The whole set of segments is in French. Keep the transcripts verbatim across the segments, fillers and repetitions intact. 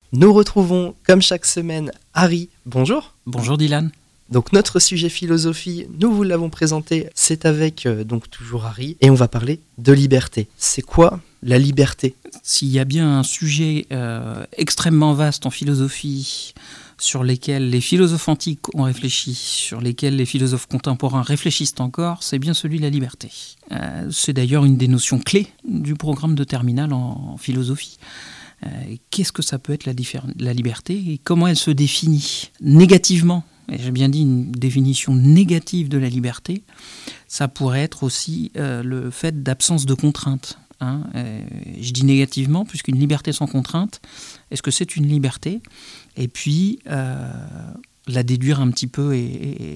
Nous retrouvons, comme chaque semaine, Harry. Bonjour. Bonjour Dylan. Donc notre sujet philosophie, nous vous l'avons présenté, c'est avec euh, donc toujours Harry, et on va parler de liberté. C'est quoi la liberté ? S'il y a bien un sujet euh, extrêmement vaste en philosophie, sur lesquels les philosophes antiques ont réfléchi, sur lesquels les philosophes contemporains réfléchissent encore, c'est bien celui de la liberté. Euh, c'est d'ailleurs une des notions clés du programme de terminale en, en philosophie. Euh, qu'est-ce que ça peut être la, diffé- la liberté et comment elle se définit négativement ? Et j'ai bien dit une définition négative de la liberté, ça pourrait être aussi euh, le fait d'absence de contrainte. Hein. Euh, je dis négativement, puisqu'une liberté sans contrainte, est-ce que c'est une liberté ? Et puis, euh, la déduire un petit peu et,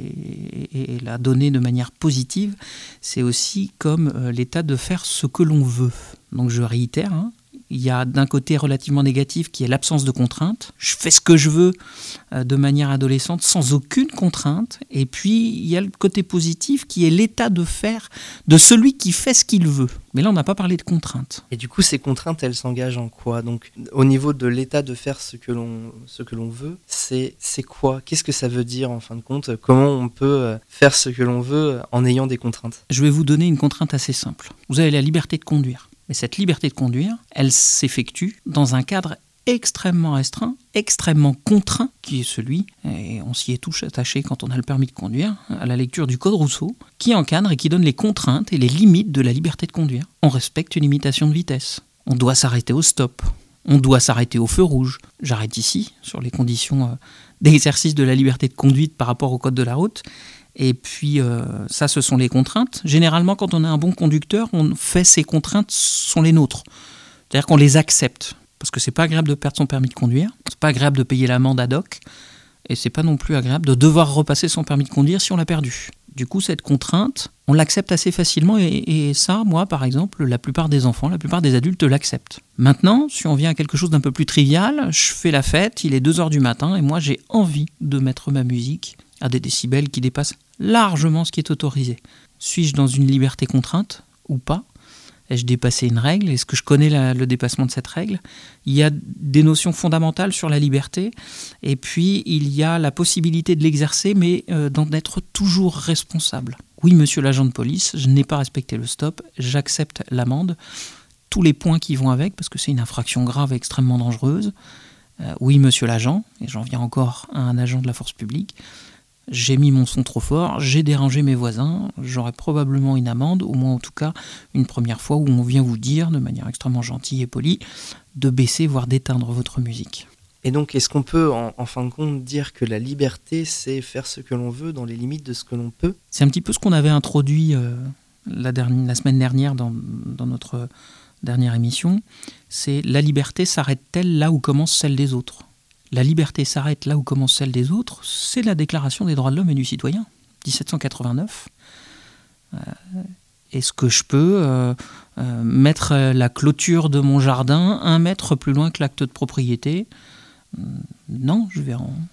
et, et, et la donner de manière positive, c'est aussi comme euh, l'état de faire ce que l'on veut. Donc je réitère, hein. Il y a d'un côté relativement négatif qui est l'absence de contrainte. Je fais ce que je veux euh, de manière adolescente sans aucune contrainte. Et puis il y a le côté positif qui est l'état de faire de celui qui fait ce qu'il veut. Mais là on n'a pas parlé de contrainte. Et du coup ces contraintes elles s'engagent en quoi ? Donc au niveau de l'état de faire ce que l'on, ce que l'on veut, c'est, c'est quoi ? Qu'est-ce que ça veut dire en fin de compte ? Comment on peut faire ce que l'on veut en ayant des contraintes ? Je vais vous donner une contrainte assez simple. Vous avez la liberté de conduire. Mais cette liberté de conduire, elle s'effectue dans un cadre extrêmement restreint, extrêmement contraint, qui est celui, et on s'y est tous attaché quand on a le permis de conduire, à la lecture du Code Rousseau, qui encadre et qui donne les contraintes et les limites de la liberté de conduire. On respecte une limitation de vitesse. On doit s'arrêter au stop. On doit s'arrêter au feu rouge. J'arrête ici, sur les conditions d'exercice de la liberté de conduite par rapport au Code de la route. Et puis, euh, ça, ce sont les contraintes. Généralement, quand on est un bon conducteur, on fait ces contraintes sont les nôtres. C'est-à-dire qu'on les accepte. Parce que c'est pas agréable de perdre son permis de conduire, c'est pas agréable de payer l'amende ad hoc, et c'est pas non plus agréable de devoir repasser son permis de conduire si on l'a perdu. Du coup, cette contrainte, on l'accepte assez facilement, et, et ça, moi, par exemple, la plupart des enfants, la plupart des adultes l'acceptent. Maintenant, si on vient à quelque chose d'un peu plus trivial, je fais la fête, il est deux heures du matin, et moi, j'ai envie de mettre ma musique à des décibels qui dépassent largement ce qui est autorisé. Suis-je dans une liberté contrainte ou pas ? Ai-je dépassé une règle ? Est-ce que je connais la, le dépassement de cette règle ? Il y a des notions fondamentales sur la liberté, et puis il y a la possibilité de l'exercer, mais euh, d'en être toujours responsable. Oui, monsieur l'agent de police, je n'ai pas respecté le stop, j'accepte l'amende, tous les points qui vont avec, parce que c'est une infraction grave et extrêmement dangereuse. Euh, oui, monsieur l'agent, et j'en viens encore à un agent de la force publique, j'ai mis mon son trop fort, j'ai dérangé mes voisins, j'aurai probablement une amende, au moins en tout cas une première fois où on vient vous dire, de manière extrêmement gentille et polie, de baisser, voire d'éteindre votre musique. Et donc, est-ce qu'on peut, en, en fin de compte, dire que la liberté, c'est faire ce que l'on veut dans les limites de ce que l'on peut ? C'est un petit peu ce qu'on avait introduit euh, la, dernière, la semaine dernière dans, dans notre dernière émission, c'est la liberté s'arrête-t-elle là où commence celle des autres ? La liberté s'arrête là où commence celle des autres, c'est la Déclaration des droits de l'homme et du citoyen, dix-sept cent quatre-vingt-neuf. Euh, est-ce que je peux euh, euh, mettre la clôture de mon jardin un mètre plus loin que l'acte de propriété ? euh, Non, je vais en...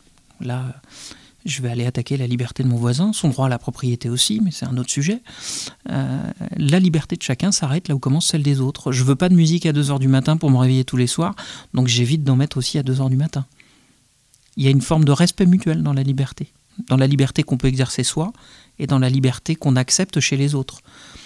Là, je vais aller attaquer la liberté de mon voisin, son droit à la propriété aussi, mais c'est un autre sujet. Euh, la liberté de chacun s'arrête là où commence celle des autres. Je veux pas de musique à deux heures du matin pour me réveiller tous les soirs, donc j'évite d'en mettre aussi à deux heures du matin. Il y a une forme de respect mutuel dans la liberté, dans la liberté qu'on peut exercer soi et dans la liberté qu'on accepte chez les autres.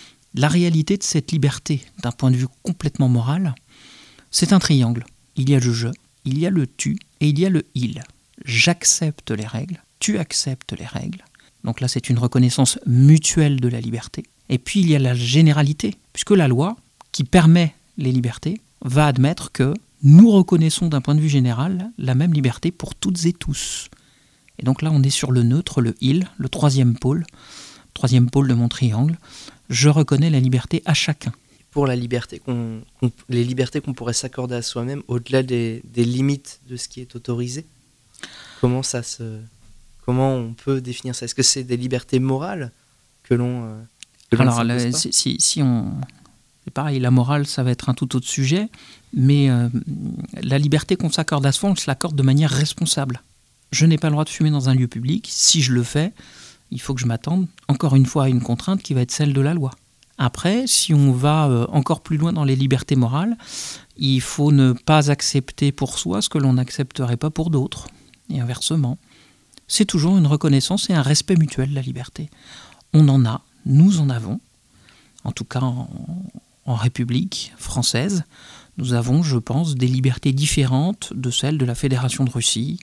La réalité de cette liberté, d'un point de vue complètement moral, c'est un triangle. Il y a le je, il y a le tu et il y a le il. J'accepte les règles, tu acceptes les règles. Donc là, c'est une reconnaissance mutuelle de la liberté. Et puis, il y a la généralité, puisque la loi, qui permet les libertés, va admettre que nous reconnaissons d'un point de vue général la même liberté pour toutes et tous. Et donc là, on est sur le neutre, le « il », le troisième pôle, troisième pôle de mon triangle. Je reconnais la liberté à chacun. Pour la liberté qu'on, qu'on, les libertés qu'on pourrait s'accorder à soi-même, au-delà des, des limites de ce qui est autorisé, comment ça se... Comment on peut définir ça ? Est-ce que c'est des libertés morales que l'on... Euh, que l'on Alors, le, si, si on... C'est pareil, la morale, ça va être un tout autre sujet, mais euh, la liberté qu'on s'accorde à soi, on se l'accorde de manière responsable. Je n'ai pas le droit de fumer dans un lieu public. Si je le fais, il faut que je m'attende, encore une fois, à une contrainte qui va être celle de la loi. Après, si on va euh, encore plus loin dans les libertés morales, il faut ne pas accepter pour soi ce que l'on n'accepterait pas pour d'autres, et inversement. C'est toujours une reconnaissance et un respect mutuel, la liberté. On en a, nous en avons, en tout cas en, en République française, nous avons, je pense, des libertés différentes de celles de la Fédération de Russie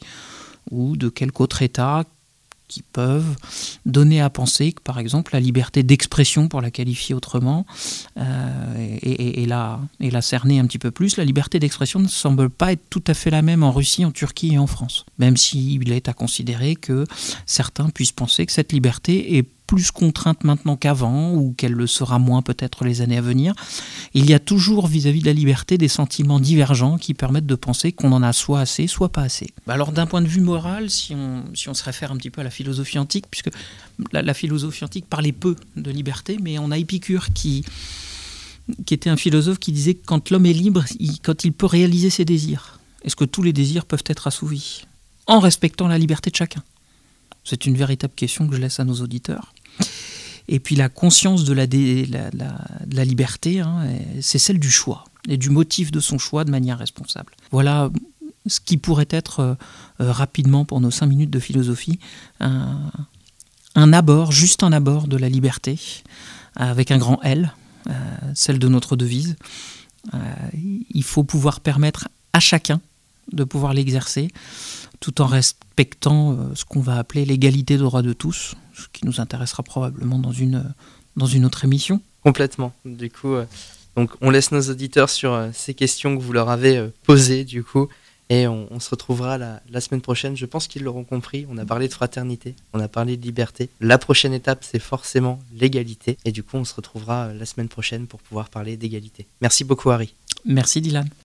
ou de quelque autre État qui peuvent donner à penser que, par exemple, la liberté d'expression, pour la qualifier autrement, euh, et, et, et, la, et la cerner un petit peu plus, la liberté d'expression ne semble pas être tout à fait la même en Russie, en Turquie et en France. Même s'il est à considérer que certains puissent penser que cette liberté est plus contrainte maintenant qu'avant, ou qu'elle le sera moins peut-être les années à venir. Il y a toujours vis-à-vis de la liberté des sentiments divergents qui permettent de penser qu'on en a soit assez, soit pas assez. Alors d'un point de vue moral, si on, si on se réfère un petit peu à la philosophie antique, puisque la, la philosophie antique parlait peu de liberté, mais on a Épicure qui, qui était un philosophe qui disait que quand l'homme est libre, il, quand il peut réaliser ses désirs, est-ce que tous les désirs peuvent être assouvis en respectant la liberté de chacun? C'est une véritable question que je laisse à nos auditeurs. Et puis la conscience de la, dé, la, la, de la liberté, hein, c'est celle du choix, et du motif de son choix de manière responsable. Voilà ce qui pourrait être, euh, rapidement, pour nos cinq minutes de philosophie, un, un abord, juste un abord de la liberté, avec un grand L, euh, celle de notre devise. Euh, il faut pouvoir permettre à chacun de pouvoir l'exercer, tout en respectant euh, ce qu'on va appeler l'égalité des droits de tous, ce qui nous intéressera probablement dans une, dans une autre émission. Complètement. Du coup, euh, donc on laisse nos auditeurs sur euh, ces questions que vous leur avez euh, posées, du coup, et on, on se retrouvera la, la semaine prochaine. Je pense qu'ils l'auront compris. On a parlé de fraternité, on a parlé de liberté. La prochaine étape, c'est forcément l'égalité, et du coup, on se retrouvera euh, la semaine prochaine pour pouvoir parler d'égalité. Merci beaucoup, Harry. Merci, Dylan.